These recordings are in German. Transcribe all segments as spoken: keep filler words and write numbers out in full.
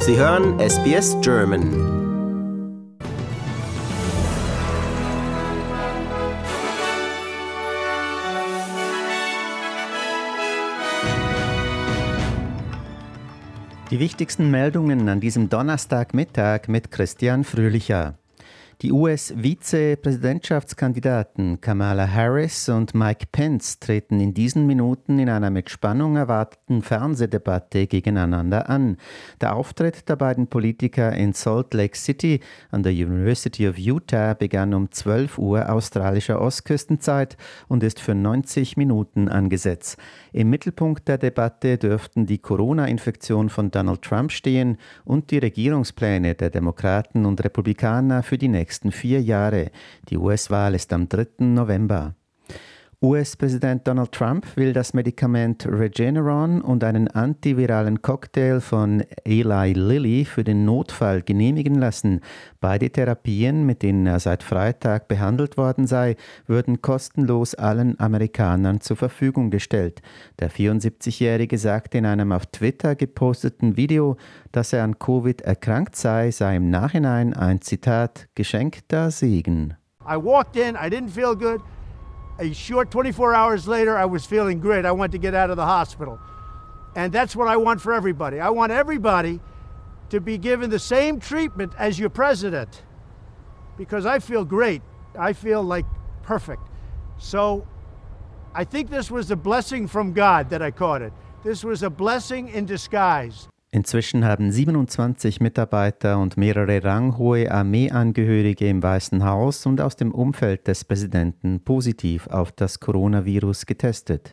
Sie hören S B S German. Die wichtigsten Meldungen an diesem Donnerstagmittag mit Christian Fröhlicher. Die U S-Vizepräsidentschaftskandidaten Kamala Harris und Mike Pence treten in diesen Minuten in einer mit Spannung erwarteten Fernsehdebatte gegeneinander an. Der Auftritt der beiden Politiker in Salt Lake City an der University of Utah begann um zwölf Uhr australischer Ostküstenzeit und ist für neunzig Minuten angesetzt. Im Mittelpunkt der Debatte dürften die Corona-Infektion von Donald Trump stehen und die Regierungspläne der Demokraten und Republikaner für die nächsten nächsten vier Jahre. Die U S-Wahl ist am dritten November. U S-Präsident Donald Trump will das Medikament Regeneron und einen antiviralen Cocktail von Eli Lilly für den Notfall genehmigen lassen. Beide Therapien, mit denen er seit Freitag behandelt worden sei, würden kostenlos allen Amerikanern zur Verfügung gestellt. Der vierundsiebzigjährige sagte in einem auf Twitter geposteten Video, dass er an Covid erkrankt sei, sei im Nachhinein ein Zitat geschenkter Segen. I walked in, I didn't feel good. A short twenty-four hours later, I was feeling great. I wanted to get out of the hospital. And that's what I want for everybody. I want everybody to be given the same treatment as your president. Because I feel great. I feel like perfect. So I think this was a blessing from God that I caught it. This was a blessing in disguise. Inzwischen haben siebenundzwanzig Mitarbeiter und mehrere ranghohe Armeeangehörige im Weißen Haus und aus dem Umfeld des Präsidenten positiv auf das Coronavirus getestet.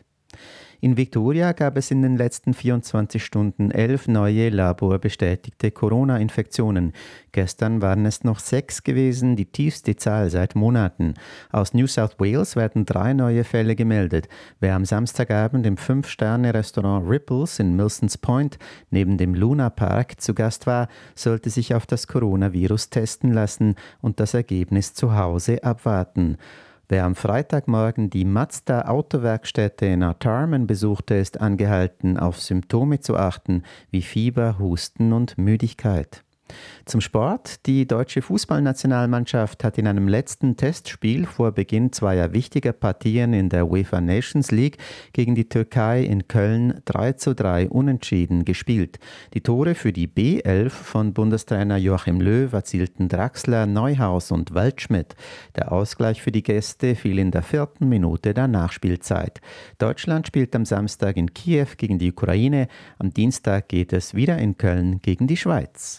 In Victoria gab es in den letzten vierundzwanzig Stunden elf neue laborbestätigte Corona-Infektionen. Gestern waren es noch sechs gewesen, die tiefste Zahl seit Monaten. Aus New South Wales werden drei neue Fälle gemeldet. Wer am Samstagabend im Fünf-Sterne-Restaurant Ripples in Milsons Point neben dem Luna Park zu Gast war, sollte sich auf das Coronavirus testen lassen und das Ergebnis zu Hause abwarten. Wer am Freitagmorgen die Mazda-Autowerkstätte in Artarmon besuchte, ist angehalten, auf Symptome zu achten, wie Fieber, Husten und Müdigkeit. Zum Sport. Die deutsche Fußballnationalmannschaft hat in einem letzten Testspiel vor Beginn zweier wichtiger Partien in der UEFA Nations League gegen die Türkei in Köln drei zu drei unentschieden gespielt. Die Tore für die B elf von Bundestrainer Joachim Löw erzielten Draxler, Neuhaus und Waldschmidt. Der Ausgleich für die Gäste fiel in der vierten Minute der Nachspielzeit. Deutschland spielt am Samstag in Kiew gegen die Ukraine. Am Dienstag geht es wieder in Köln gegen die Schweiz.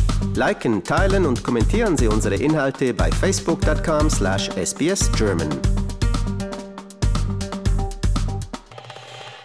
Liken, teilen und kommentieren Sie unsere Inhalte bei facebook dot com slash S B S German.